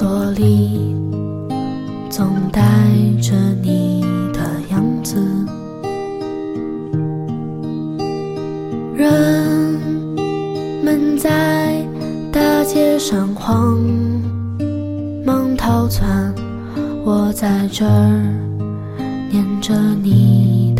所里，总带着你的样子。人们在大街上慌忙逃窜，我在这儿念着你